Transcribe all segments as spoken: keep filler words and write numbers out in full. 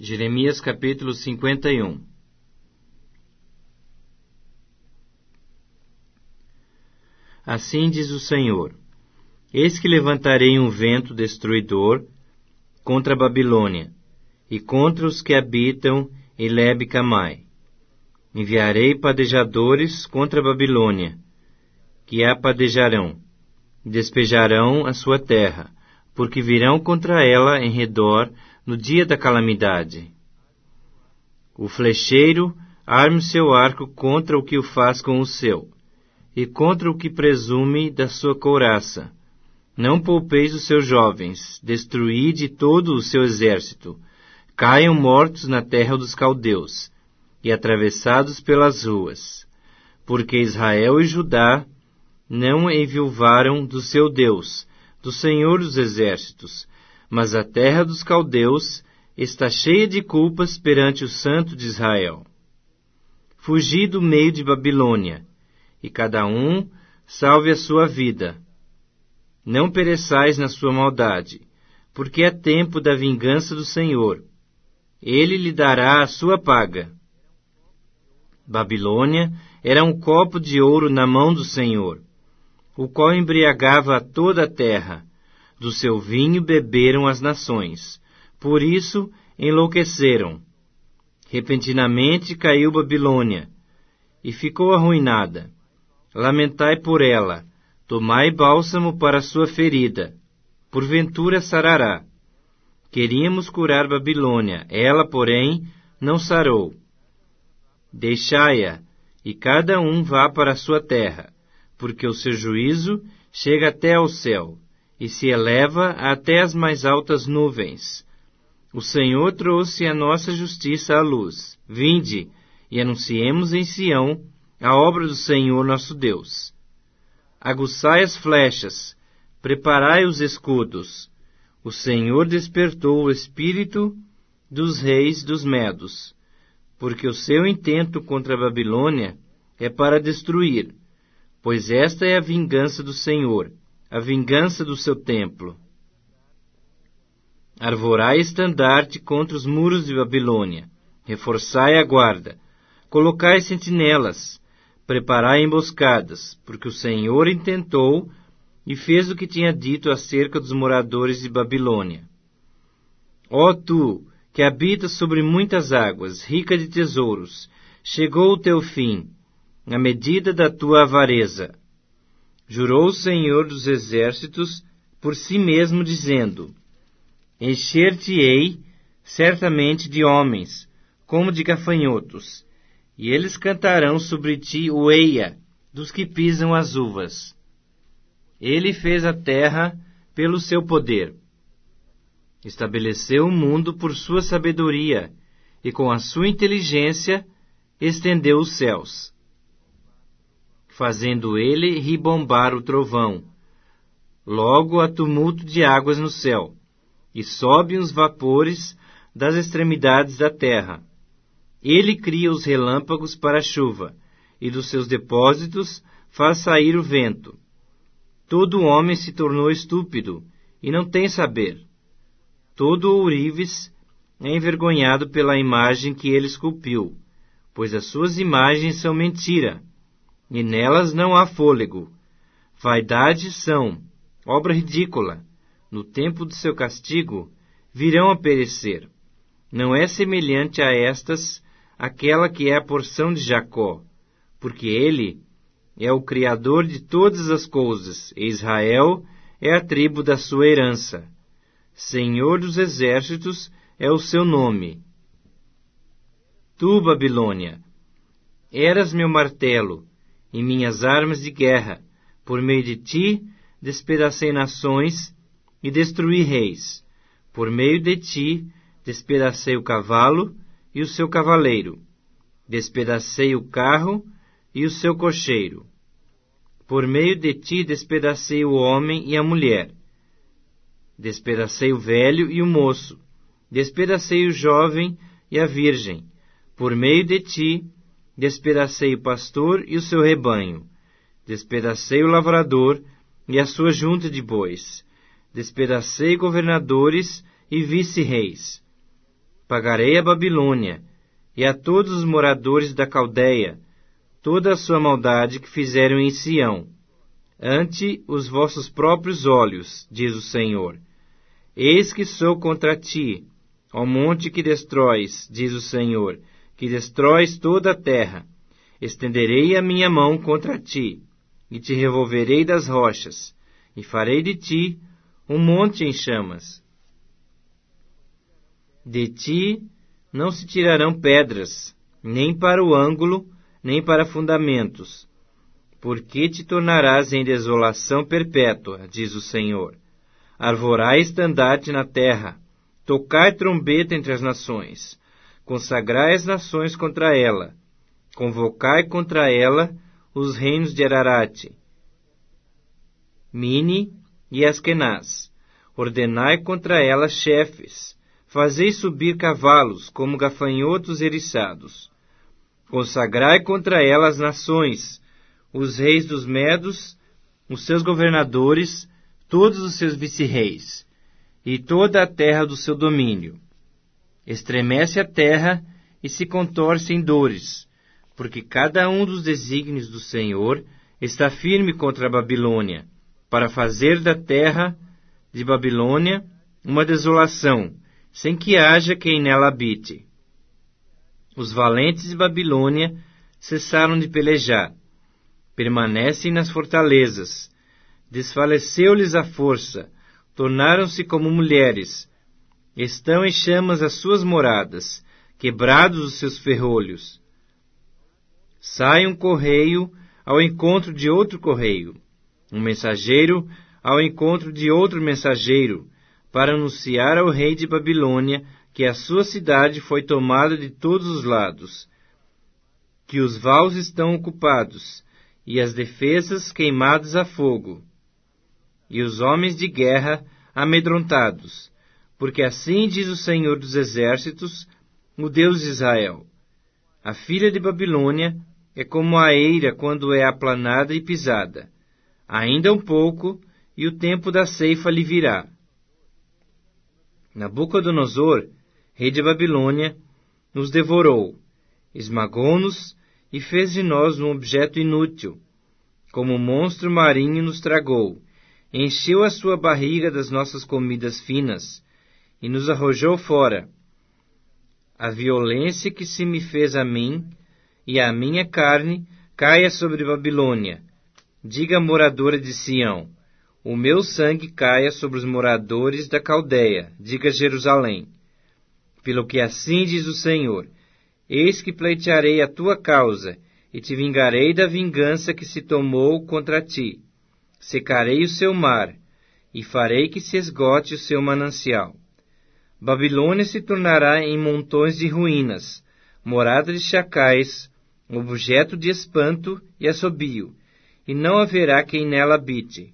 Jeremias capítulo cinquenta e um. Assim diz o Senhor: Eis que levantarei um vento destruidor contra a Babilônia e contra os que habitam em Lebe-Camai. Enviarei padejadores contra a Babilônia, que a padejarão, e despejarão a sua terra, porque virão contra ela em redor no dia da calamidade. O flecheiro arme o seu arco contra o que o faz com o seu, e contra o que presume da sua couraça. Não poupeis os seus jovens, destruíde todo o seu exército. Caiam mortos na terra dos caldeus, e atravessados pelas ruas. Porque Israel e Judá não enviuvaram do seu Deus, do Senhor dos exércitos, mas a terra dos caldeus está cheia de culpas perante o Santo de Israel. Fugi do meio de Babilônia, e cada um salve a sua vida. Não pereçais na sua maldade, porque é tempo da vingança do Senhor. Ele lhe dará a sua paga. Babilônia era um copo de ouro na mão do Senhor, o qual embriagava a toda a terra. Do seu vinho beberam as nações, por isso enlouqueceram. Repentinamente caiu Babilônia, e ficou arruinada. Lamentai por ela, tomai bálsamo para a sua ferida, porventura sarará. Queríamos curar Babilônia, ela, porém, não sarou. Deixai-a, e cada um vá para a sua terra, porque o seu juízo chega até ao céu, e se eleva até as mais altas nuvens. O Senhor trouxe a nossa justiça à luz. Vinde, e anunciemos em Sião a obra do Senhor nosso Deus. Aguçai as flechas, preparai os escudos. O Senhor despertou o espírito dos reis dos medos, porque o seu intento contra a Babilônia é para destruir, pois esta é a vingança do Senhor, a vingança do seu templo. Arvorai estandarte contra os muros de Babilônia, reforçai a guarda, colocai sentinelas, preparai emboscadas, porque o Senhor intentou e fez o que tinha dito acerca dos moradores de Babilônia. Ó tu, que habitas sobre muitas águas, rica de tesouros, chegou o teu fim, a medida da tua avareza. Jurou o Senhor dos exércitos por si mesmo, dizendo: Encher-te-ei certamente de homens, como de gafanhotos, e eles cantarão sobre ti o eia dos que pisam as uvas. Ele fez a terra pelo seu poder. Estabeleceu o mundo por sua sabedoria, e com a sua inteligência estendeu os céus, fazendo ele ribombar o trovão. Logo há tumulto de águas no céu, e sobem os vapores das extremidades da terra. Ele cria os relâmpagos para a chuva, e dos seus depósitos faz sair o vento. Todo homem se tornou estúpido, e não tem saber. Todo ourives é envergonhado pela imagem que ele esculpiu, pois as suas imagens são mentira, e nelas não há fôlego. Vaidade são, obra ridícula. No tempo do seu castigo virão a perecer. Não é semelhante a estas aquela que é a porção de Jacó, porque ele é o Criador de todas as coisas, e Israel é a tribo da sua herança. Senhor dos exércitos é o seu nome. Tu, Babilônia, eras meu martelo e minhas armas de guerra. Por meio de ti despedacei nações e destruí reis. Por meio de ti despedacei o cavalo e o seu cavaleiro. Despedacei o carro e o seu cocheiro. Por meio de ti despedacei o homem e a mulher. Despedacei o velho e o moço. Despedacei o jovem e a virgem. Por meio de ti despedacei o pastor e o seu rebanho. Despedacei o lavrador e a sua junta de bois. Despedacei governadores e vice-reis. pagarei a Babilônia e a todos os moradores da Caldeia toda a sua maldade que fizeram em Sião, ante os vossos próprios olhos, diz o Senhor. Eis que sou contra ti, ó monte que destróis, diz o Senhor, que destróis toda a terra. Estenderei a minha mão contra ti, e te revolverei das rochas, e farei de ti um monte em chamas. De ti não se tirarão pedras, nem para o ângulo, nem para fundamentos, porque te tornarás em desolação perpétua, diz o Senhor. Arvorai estandarte na terra, tocai trombeta entre as nações, consagrai as nações contra ela, convocai contra ela os reinos de Ararate, Mini e Askenaz, ordenai contra ela chefes, fazei subir cavalos como gafanhotos eriçados, consagrai contra ela as nações, os reis dos medos, os seus governadores, todos os seus vice-reis, e toda a terra do seu domínio. Estremece a terra e se contorce em dores, porque cada um dos desígnios do Senhor está firme contra a Babilônia, para fazer da terra de Babilônia uma desolação, sem que haja quem nela habite. Os valentes de Babilônia cessaram de pelejar, permanecem nas fortalezas, desfaleceu-lhes a força, tornaram-se como mulheres, estão em chamas as suas moradas, quebrados os seus ferrolhos. Sai um correio ao encontro de outro correio, um mensageiro ao encontro de outro mensageiro, para anunciar ao rei de Babilônia que a sua cidade foi tomada de todos os lados, que os vaus estão ocupados, e as defesas queimadas a fogo, e os homens de guerra amedrontados, porque assim diz o Senhor dos Exércitos, o Deus de Israel: a filha de Babilônia é como a eira quando é aplanada e pisada. Ainda um pouco, e o tempo da ceifa lhe virá. Nabucodonosor, rei de Babilônia, nos devorou, esmagou-nos e fez de nós um objeto inútil. Como um monstro marinho nos tragou, encheu a sua barriga das nossas comidas finas e nos arrojou fora. A violência que se me fez a mim e a minha carne caia sobre Babilônia. Diga a moradora de Sião: o meu sangue caia sobre os moradores da Caldeia. Diga Jerusalém: pelo que assim diz o Senhor: eis que pleitearei a tua causa, e te vingarei da vingança que se tomou contra ti. Secarei o seu mar, e farei que se esgote o seu manancial. Babilônia se tornará em montões de ruínas, morada de chacais, objeto de espanto e assobio, e não haverá quem nela habite.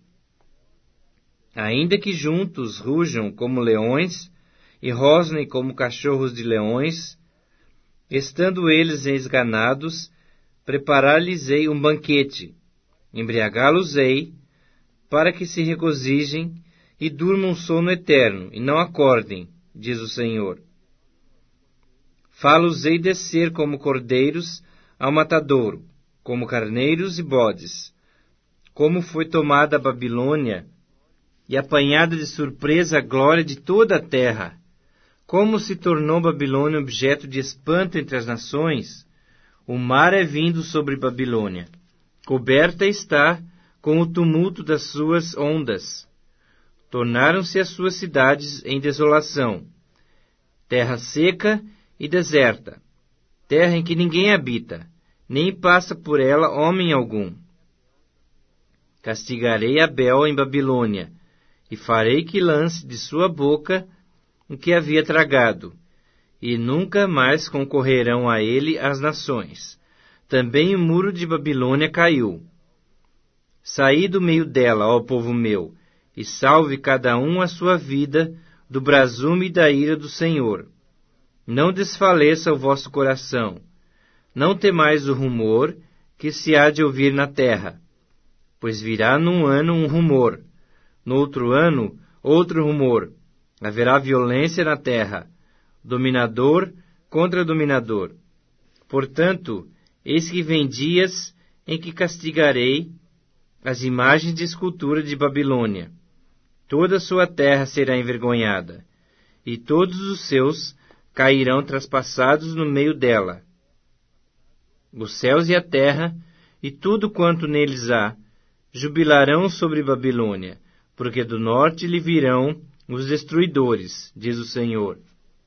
Ainda que juntos rujam como leões, e rosnem como cachorros de leões, estando eles esganados, preparar-lhes-ei um banquete, embriagá-los-ei, para que se regozijem e durmam sono eterno, e não acordem, diz o Senhor. Fá-los-ei descer como cordeiros ao matadouro, como carneiros e bodes. Como foi tomada a Babilônia e apanhada de surpresa a glória de toda a terra! Como se tornou Babilônia objeto de espanto entre as nações! O mar é vindo sobre Babilônia. Coberta está com o tumulto das suas ondas. Tornaram-se as suas cidades em desolação. Terra seca e deserta. Terra em que ninguém habita, nem passa por ela homem algum. Castigarei Abel em Babilônia, e farei que lance de sua boca o que havia tragado, e nunca mais concorrerão a ele as nações. Também o muro de Babilônia caiu. Saí do meio dela, ó povo meu, e salve cada um a sua vida do brasume e da ira do Senhor. Não desfaleça o vosso coração. Não temais o rumor que se há de ouvir na terra, pois virá num ano um rumor, no outro ano outro rumor. Haverá violência na terra, dominador contra dominador. Portanto, eis que vem dias em que castigarei as imagens de escultura de Babilônia. Toda a sua terra será envergonhada, e todos os seus cairão traspassados no meio dela. Os céus e a terra, e tudo quanto neles há, jubilarão sobre Babilônia, porque do norte lhe virão os destruidores, diz o Senhor.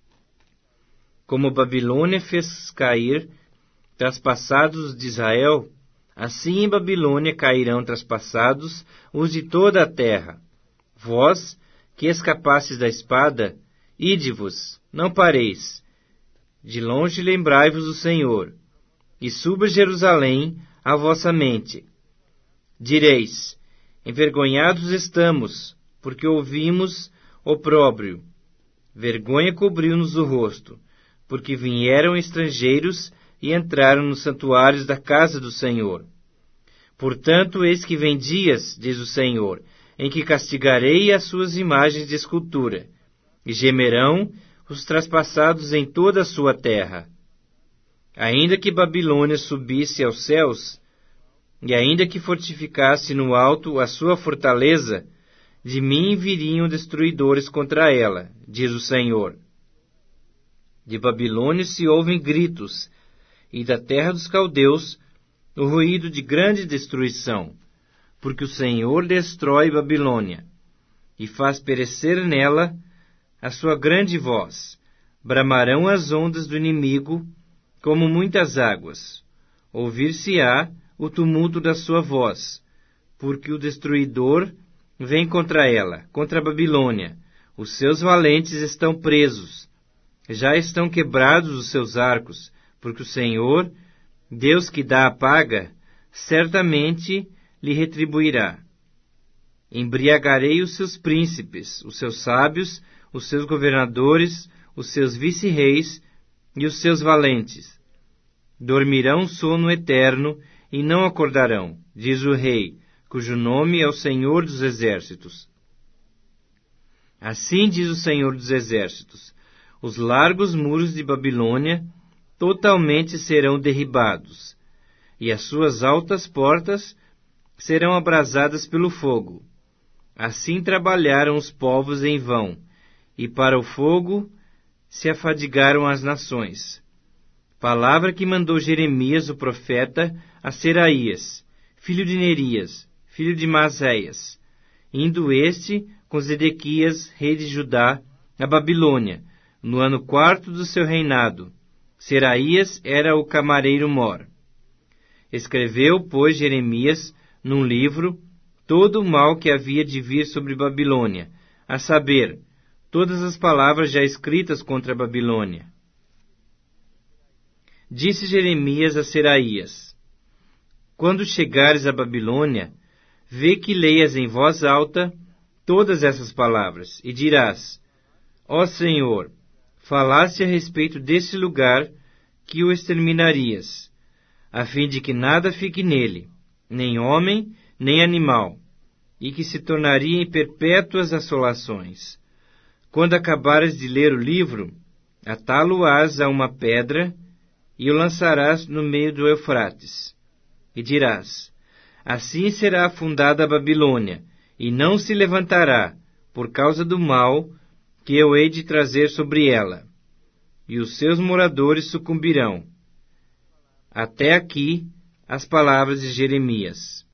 Como Babilônia fez cair traspassados de Israel, assim em Babilônia cairão traspassados os de toda a terra. Vós, que escapastes da espada, ide-vos, não pareis. De longe lembrai-vos do Senhor, e suba Jerusalém a vossa mente. Direis, envergonhados estamos, porque ouvimos opróbrio. Vergonha cobriu-nos o rosto, porque vieram estrangeiros e entraram nos santuários da casa do Senhor. Portanto, eis que vem dias, diz o Senhor, em que castigarei as suas imagens de escultura, e gemerão os traspassados em toda a sua terra. Ainda que Babilônia subisse aos céus, e ainda que fortificasse no alto a sua fortaleza, de mim viriam destruidores contra ela, diz o Senhor. De Babilônia se ouvem gritos, e da terra dos caldeus o ruído de grande destruição, porque o Senhor destrói Babilônia, e faz perecer nela a sua grande voz. Bramarão as ondas do inimigo como muitas águas. Ouvir-se-á o tumulto da sua voz, porque o destruidor vem contra ela, contra a Babilônia. Os seus valentes estão presos, já estão quebrados os seus arcos, porque o Senhor, Deus que dá a paga, certamente lhe retribuirá. Embriagarei os seus príncipes, os seus sábios, os seus governadores, os seus vice-reis e os seus valentes. Dormirão sono eterno e não acordarão, diz o Rei, cujo nome é o Senhor dos Exércitos. Assim diz o Senhor dos Exércitos: os largos muros de Babilônia totalmente serão derribados, e as suas altas portas serão abrasadas pelo fogo. Assim trabalharam os povos em vão, e para o fogo se afadigaram as nações. Palavra que mandou Jeremias, o profeta, a Seraías, filho de Nerias, filho de Maséias, indo este com Zedequias, rei de Judá, a Babilônia, no ano quarto do seu reinado. Seraías era o camareiro-mor. Escreveu, pois, Jeremias, num livro, todo o mal que havia de vir sobre Babilônia, a saber, todas as palavras já escritas contra a Babilônia. Disse Jeremias a Seraías: quando chegares a Babilônia, vê que leias em voz alta todas essas palavras, e dirás: ó Senhor, falaste a respeito desse lugar que o exterminarias, a fim de que nada fique nele, nem homem, nem animal, e que se tornaria em perpétuas assolações. Quando acabares de ler o livro, atá-lo-ás a uma pedra e o lançarás no meio do Eufrates. E dirás: assim será afundada a Babilônia, e não se levantará, por causa do mal que eu hei de trazer sobre ela, e os seus moradores sucumbirão. Até aqui as palavras de Jeremias.